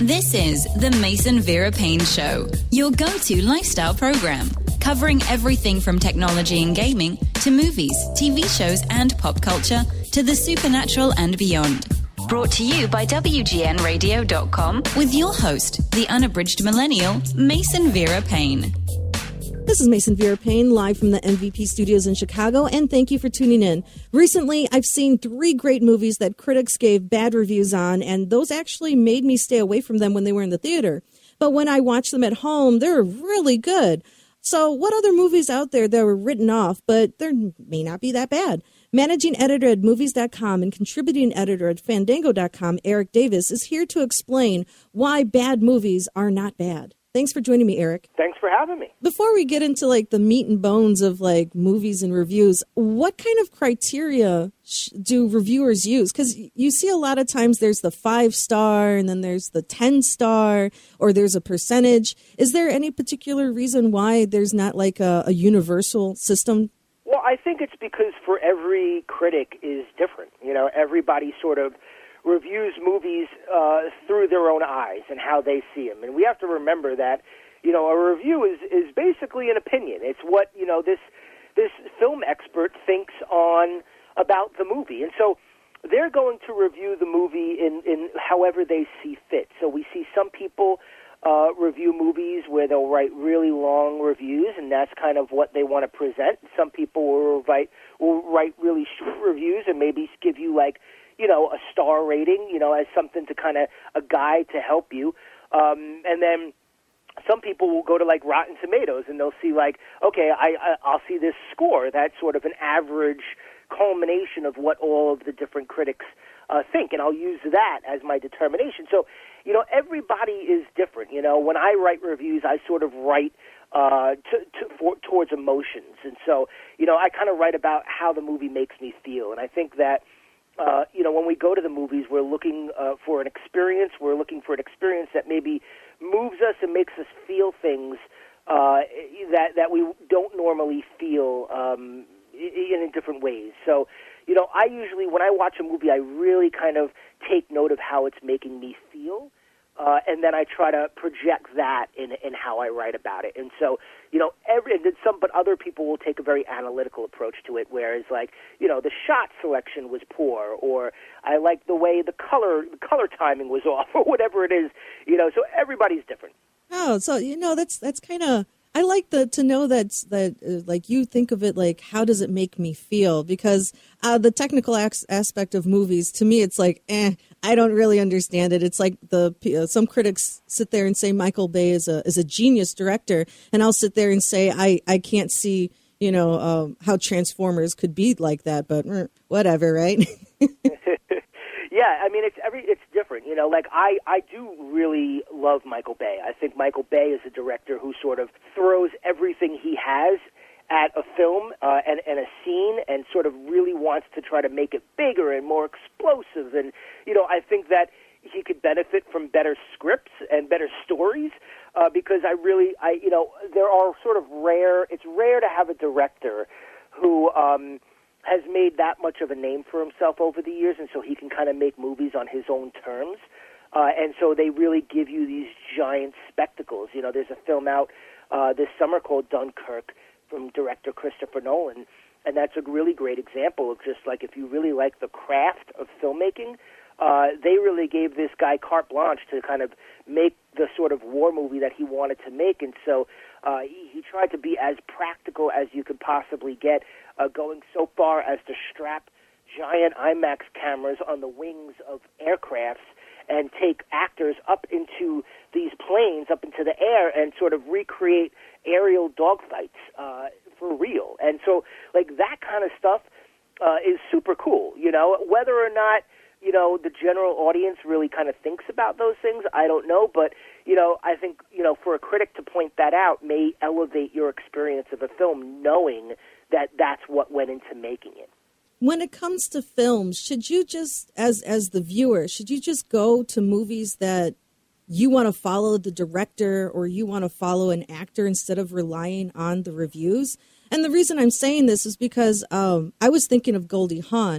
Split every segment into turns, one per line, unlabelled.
This is the Mason Vera Payne Show, your go-to lifestyle program, covering everything from technology and gaming to movies, TV shows, and pop culture to the supernatural and beyond. Brought to you by WGNradio.com with your host, the unabridged millennial, Mason Vera Payne.
This is Mason Vera Payne, live from the MVP studios in Chicago, and thank you for tuning in. Recently, I've seen 3 great movies that critics gave bad reviews on, and those actually made me stay away from them when they were in the theater. But when I watch them at home, they're really good. So what other movies out there that were written off, but they may not be that bad? Managing editor at Movies.com and contributing editor at Fandango.com, Eric Davis, is here to explain why bad movies are not bad. Thanks for joining me, Eric.
Thanks for having me.
Before we get into the meat and bones of movies and reviews, what kind of criteria do reviewers use? Because you see a lot of times there's the 5-star and then there's the 10-star or there's a percentage. Is there any particular reason why there's not a universal system?
Well, I think it's because for every critic is different. Everybody sort of reviews movies through their own eyes and how they see them. And we have to remember that, a review is basically an opinion. It's what, this film expert thinks about the movie. And so they're going to review the movie in however they see fit. So we see some people review movies where they'll write really long reviews, and that's kind of what they want to present. Some people will write really short reviews and maybe give you a star rating, as something to kind of a guide to help you. And then some people will go to Rotten Tomatoes and they'll see okay, I'll see this score. That's sort of an average culmination of what all of the different critics think, and I'll use that as my determination. So, everybody is different. When I write reviews, I sort of write towards emotions. And so, I kind of write about how the movie makes me feel. And I think that when we go to the movies, we're looking for an experience. We're looking for an experience that maybe moves us and makes us feel things that we don't normally feel in different ways. So, I usually, when I watch a movie, I really kind of take note of how it's making me feel. And then I try to project that in how I write about it. And so, but other people will take a very analytical approach to it, whereas the shot selection was poor, or I like the way the color timing was off, or whatever it is, so everybody's different.
Oh, so, that's kind of, I like to know that you think of it how does it make me feel? Because the technical aspect of movies, to me, it's I don't really understand it. It's some critics sit there and say Michael Bay is a genius director, and I'll sit there and say I can't see how Transformers could be like that, but whatever, right?
Yeah, I mean it's different. I do really love Michael Bay. I think Michael Bay is a director who sort of throws everything he has at a film and a scene, and sort of really wants to try to make it bigger and more explosive. And I think that he could benefit from better scripts and better stories because there are sort of rare. It's rare to have a director who has made that much of a name for himself over the years, and so he can kind of make movies on his own terms. And so they really give you these giant spectacles. There's a film out this summer called Dunkirk from director Christopher Nolan, and that's a really great example of just if you really like the craft of filmmaking, they really gave this guy carte blanche to kind of make the sort of war movie that he wanted to make. And so he tried to be as practical as you could possibly get, going so far as to strap giant IMAX cameras on the wings of aircrafts and take actors up into these planes, up into the air, and sort of recreate aerial dogfights for real. And so, that kind of stuff is super cool. Whether or not the general audience really kind of thinks about those things, I don't know. But, I think, for a critic to point that out may elevate your experience of a film, knowing that that's what went into making it.
When it comes to films, should you just, as the viewer, should you just go to movies that you want to follow the director or you want to follow an actor instead of relying on the reviews? And the reason I'm saying this is because I was thinking of Goldie Hawn.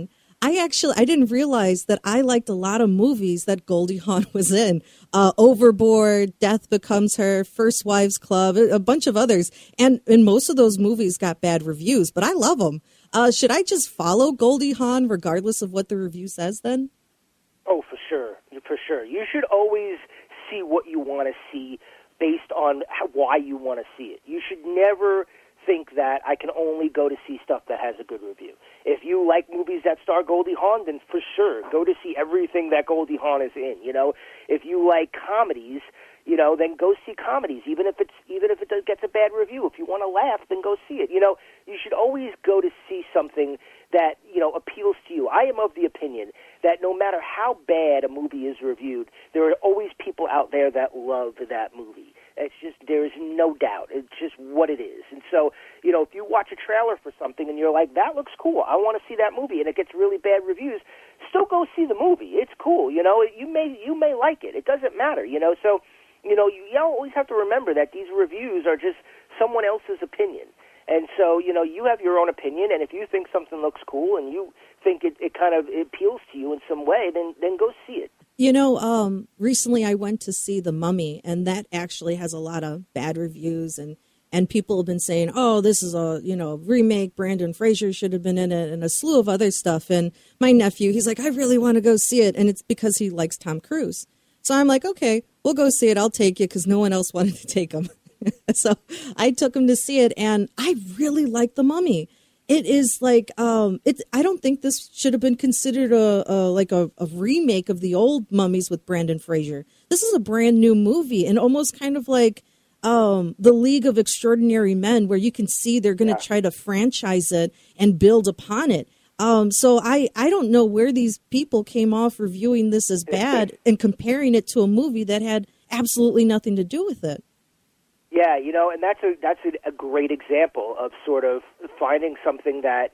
I didn't realize that I liked a lot of movies that Goldie Hawn was in. Overboard, Death Becomes Her, First Wives Club, a bunch of others. And most of those movies got bad reviews, but I love them. Should I just follow Goldie Hawn regardless of what the review says then?
Oh, for sure. For sure. You should always see what you want to see based on why you want to see it. You should never think that I can only go to see stuff that has a good review. If you like movies that star Goldie Hawn, then for sure, go to see everything that Goldie Hawn is in. If you like comedies, then go see comedies, even if it gets a bad review. If you want to laugh, then go see it. You should always go to see something that, appeals to you. I am of the opinion that no matter how bad a movie is reviewed, there are always people out there that love that movie. It's just, there is no doubt. It's just what it is. And so, if you watch a trailer for something and you're like, that looks cool, I want to see that movie, and it gets really bad reviews, still go see the movie. It's cool. You may like it. It doesn't matter. So, you always have to remember that these reviews are just someone else's opinion. And so, you have your own opinion, and if you think something looks cool and you think it kind of appeals to you in some way, then go see it.
Recently I went to see The Mummy, and that actually has a lot of bad reviews, and people have been saying, oh, this is a, remake, Brendan Fraser should have been in it, and a slew of other stuff. And my nephew, he's like, I really want to go see it, and it's because he likes Tom Cruise. So I'm like, okay, we'll go see it. I'll take you, because no one else wanted to take him. So I took him to see it, and I really like The Mummy. It is like, I don't think this should have been considered a remake of the old Mummies with Brendan Fraser. This is a brand new movie, and almost kind of like The League of Extraordinary Men, where you can see they're going to try to franchise it and build upon it. So I don't know where these people came off reviewing this as bad and comparing it to a movie that had absolutely nothing to do with it.
Yeah, and that's a great example of sort of finding something that,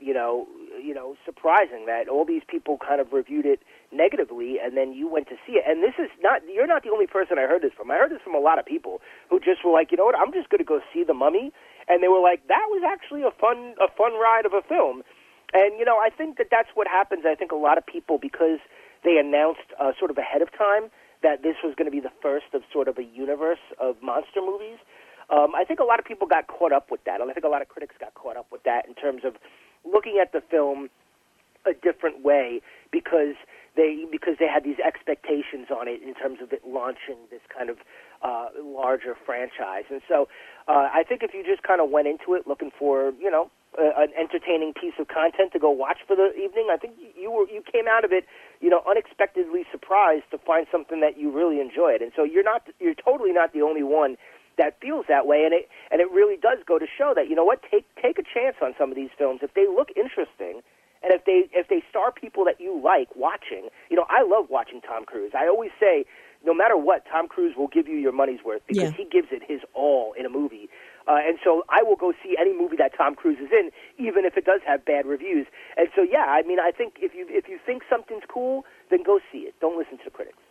surprising, that all these people kind of reviewed it negatively, and then you went to see it. And you're not the only person I heard this from. I heard this from a lot of people who just were like, you know what, I'm just going to go see The Mummy. And they were like, that was actually a fun ride of a film. And, I think that's what happens. I think a lot of people, because they announced sort of ahead of time that this was going to be the first of sort of a universe of monster movies, I think a lot of people got caught up with that. I think a lot of critics got caught up with that in terms of looking at the film a different way because they had these expectations on it in terms of it launching this kind of larger franchise. And so I think if you just kind of went into it looking for, an entertaining piece of content to go watch for the evening, I think you came out of it, unexpectedly surprised to find something that you really enjoyed. And so you're totally not the only one that feels that way, and it really does go to show that, take a chance on some of these films if they look interesting, and if they star people that you like watching. I love watching Tom Cruise. I always say, no matter what, Tom Cruise will give you your money's worth because he gives it his all in a movie. And so I will go see any movie that Tom Cruise is in, even if it does have bad reviews. And so, I think if you think something's cool, then go see it. Don't listen to critics.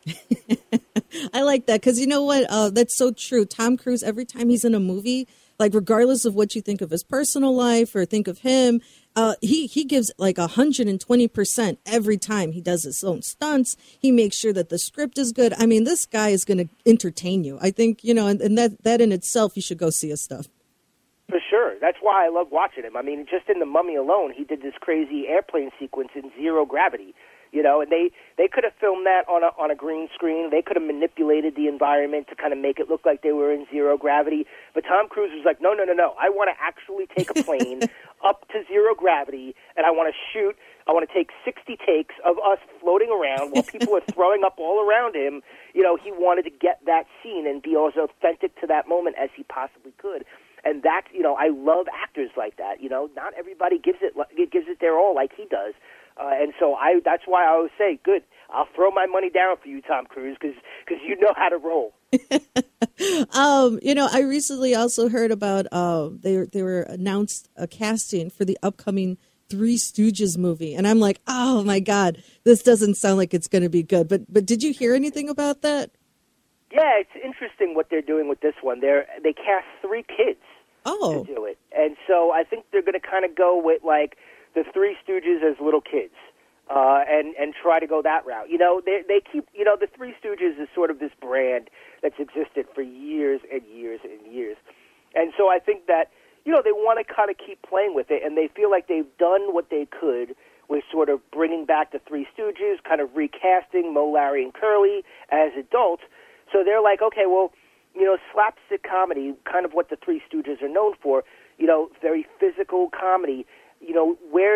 I like that because you know what? That's so true. Tom Cruise, every time he's in a movie, like regardless of what you think of his personal life or think of him, he gives like 120% every time he does his own stunts. He makes sure that the script is good. I mean, this guy is going to entertain you. I think, and that in itself, you should go see his stuff.
For sure. That's why I love watching him. I mean, just in The Mummy alone, he did this crazy airplane sequence in zero gravity. And they could have filmed that on a green screen. They could have manipulated the environment to kind of make it look like they were in zero gravity. But Tom Cruise was like, no. I want to actually take a plane up to zero gravity, and I want to take 60 takes of us floating around while people are throwing up all around him. He wanted to get that scene and be as authentic to that moment as he possibly could. And that's, I love actors like that. Not everybody gives it their all like he does. And so that's why I always say, good, I'll throw my money down for you, Tom Cruise, because you know how to roll.
I recently also heard about they were announced a casting for the upcoming Three Stooges movie. And I'm like, oh, my God, this doesn't sound like it's going to be good. But did you hear anything about that?
Yeah, it's interesting what they're doing with this one. They cast 3 kids to do it. And so I think they're going to kind of go with, like, the Three Stooges as little kids. and try to go that route. You know, they keep, you know, the Three Stooges is sort of this brand that's existed for years and years and years. And so I think that, you know, they want to kind of keep playing with it, and they feel like they've done what they could with sort of bringing back the Three Stooges, kind of recasting Moe, Larry, and Curly as adults. So they're like, okay, well, you know, slapstick comedy, kind of what the Three Stooges are known for, you know, very physical comedy. You know,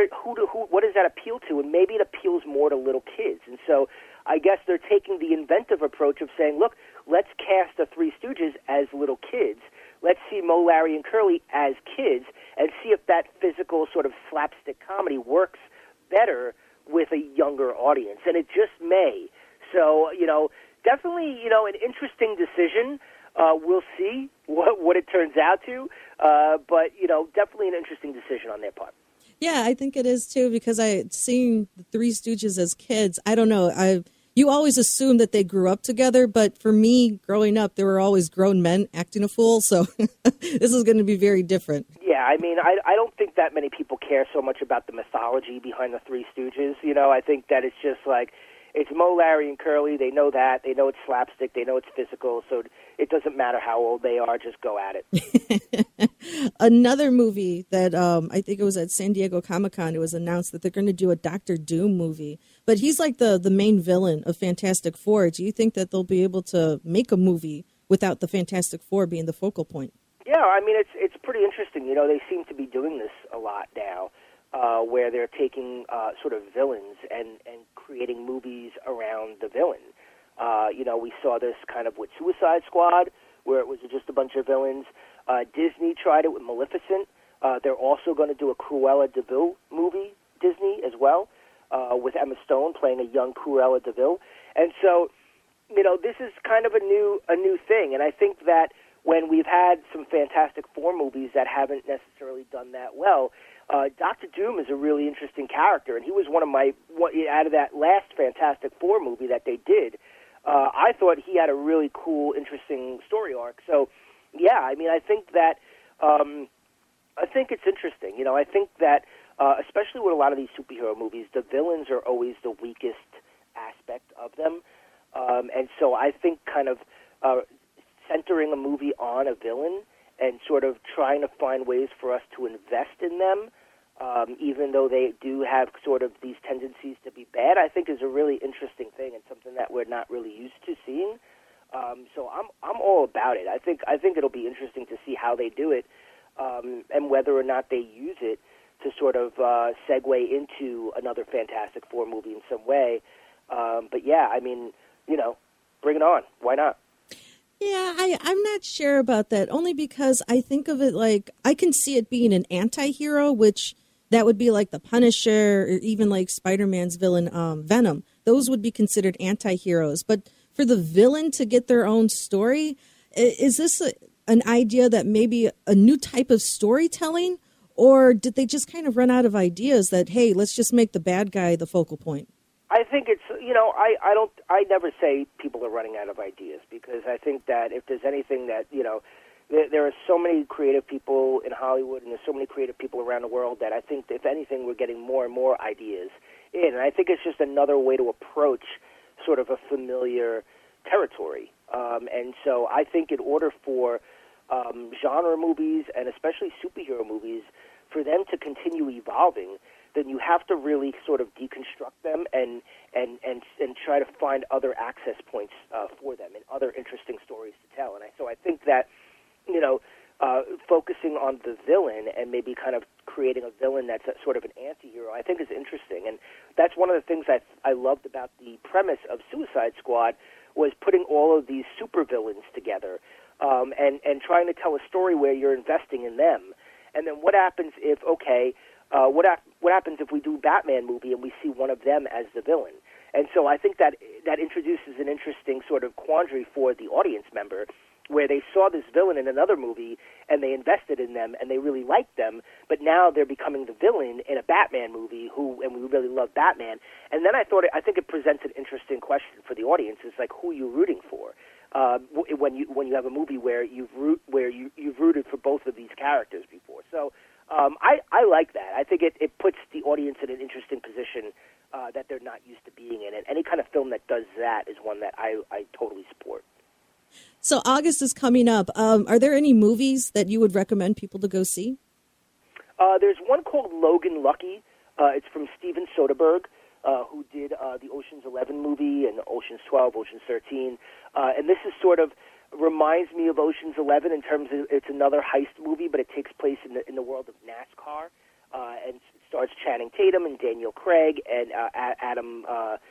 what does that appeal to? And maybe it appeals more to little kids. And so I guess they're taking the inventive approach of saying, look, let's cast the Three Stooges as little kids. Let's see Moe, Larry, and Curly as kids and see if that physical sort of slapstick comedy works better with a younger audience. And it just may. So, you know, definitely, you know, an interesting decision. We'll see what it turns out to. But, you know, definitely an interesting decision on their part.
Yeah, I think it is, too, because seeing the Three Stooges as kids, I don't know. You always assume that they grew up together, but for me, growing up, there were always grown men acting a fool, so this is going to be very different.
Yeah, I mean, I don't think that many people care so much about the mythology behind the Three Stooges. You know, I think that it's just like, it's Moe, Larry, and Curly. They know that. They know it's slapstick. They know it's physical, so it doesn't matter how old they are. Just go at it.
Another movie that I think it was at San Diego Comic-Con, it was announced that they're going to do a Doctor Doom movie. But he's like the main villain of Fantastic Four. Do you think that they'll be able to make a movie without the Fantastic Four being the focal point?
Yeah, I mean, it's pretty interesting. You know, they seem to be doing this a lot now, where they're taking sort of villains and creating movies around the villain. You know, we saw this kind of with Suicide Squad, where it was just a bunch of villains. Disney tried it with Maleficent. They're also going to do a Cruella de Vil movie, Disney, as well, with Emma Stone playing a young Cruella de Vil. And so, you know, this is kind of a new thing. And I think that when we've had some Fantastic Four movies that haven't necessarily done that well, Dr. Doom is a really interesting character, and he was one of out of that last Fantastic Four movie that they did, I thought he had a really cool, interesting story arc. So, yeah, I mean, I think that, I think it's interesting. You know, I think that, especially with a lot of these superhero movies, the villains are always the weakest aspect of them. And so I think kind of centering a movie on a villain and sort of trying to find ways for us to invest in them, even though they do have sort of these tendencies to be bad, I think is a really interesting thing and something that we're not really used to seeing. So I'm all about it. I think it'll be interesting to see how they do it, and whether or not they use it to sort of segue into another Fantastic Four movie in some way. But yeah, I mean, you know, bring it on. Why not?
Yeah, I'm not sure about that, only because I think of it like I can see it being an anti-hero, which that would be like the Punisher or even like Spider-Man's villain, Venom. Those would be considered anti-heroes. But for the villain to get their own story, is this an idea that maybe a new type of storytelling, or did they just kind of run out of ideas that, hey, let's just make the bad guy the focal point?
I think it's, you know, I never say people are running out of ideas, because I think that if there's anything that, you know, there are so many creative people in Hollywood and there's so many creative people around the world that I think, if anything, we're getting more and more ideas in. And I think it's just another way to approach sort of a familiar territory. And so I think in order for genre movies and especially superhero movies, for them to continue evolving, then you have to really sort of deconstruct them and try to find other access points for them and other interesting stories to tell. And so I think that, you know, focusing on the villain and maybe kind of creating a villain that's a sort of an anti-hero, I think is interesting. And that's one of the things I loved about the premise of Suicide Squad, was putting all of these supervillains together and trying to tell a story where you're investing in them. And then what happens if, okay, what happens if we do a Batman movie and we see one of them as the villain? And so I think that introduces an interesting sort of quandary for the audience member, where they saw this villain in another movie and they invested in them and they really liked them, but now they're becoming the villain in a Batman movie and we really love Batman. And then I think it presents an interesting question for the audience. It's like, who are you rooting for? When you have a movie where you've rooted for both of these characters before. So I like that. I think it puts the audience in an interesting position that they're not used to being in. And any kind of film that does that is one that I totally support.
So August is coming up. Are there any movies that you would recommend people to go see?
There's one called Logan Lucky. It's from Steven Soderbergh, who did the Ocean's 11 movie and Ocean's 12, Ocean's 13. And this is sort of reminds me of Ocean's 11 in terms of it's another heist movie, but it takes place in the world of NASCAR. And it stars Channing Tatum and Daniel Craig and Adam.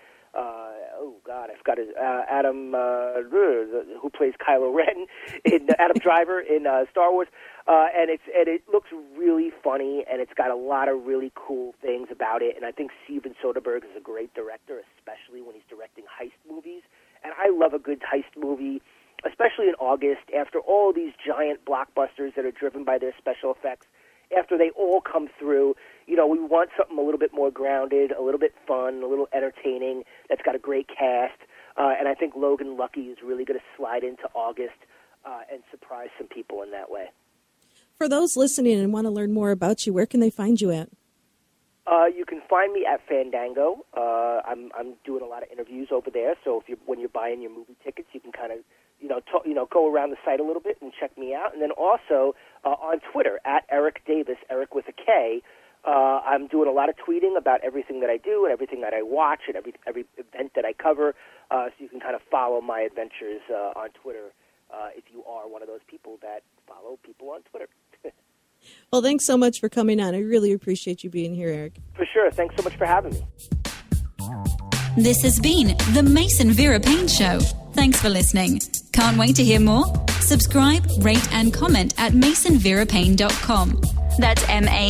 Adam, who plays Kylo Ren, in Adam Driver in Star Wars, and it looks really funny, and it's got a lot of really cool things about it. And I think Steven Soderbergh is a great director, especially when he's directing heist movies. And I love a good heist movie, especially in August, after all these giant blockbusters that are driven by their special effects. After they all come through, we want something a little bit more grounded, a little bit fun, a little entertaining, that's got a great cast. And I think Logan Lucky is really going to slide into August and surprise some people in that way.
For those listening and want to learn more about you, where can they find you at?
You can find me at Fandango. I'm doing a lot of interviews over there, so when you're buying your movie tickets, you can kind of go around the site a little bit and check me out. And then also on Twitter, at Eric Davis, Eric with a K. I'm doing a lot of tweeting about everything that I do and everything that I watch and every event that I cover. So you can kind of follow my adventures on Twitter if you are one of those people that follow people on Twitter.
Well, thanks so much for coming on. I really appreciate you being here, Eric.
For sure. Thanks so much for having me.
This has been the Mason Vera Payne Show. Thanks for listening. Can't wait to hear more? Subscribe, rate, and comment at masonverapayne.com. That's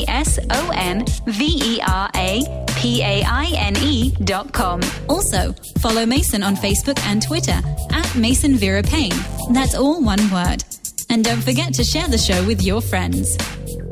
MasonVeraPaine.com. Also, follow Mason on Facebook and Twitter at Mason Vera Payne. That's all one word. And don't forget to share the show with your friends.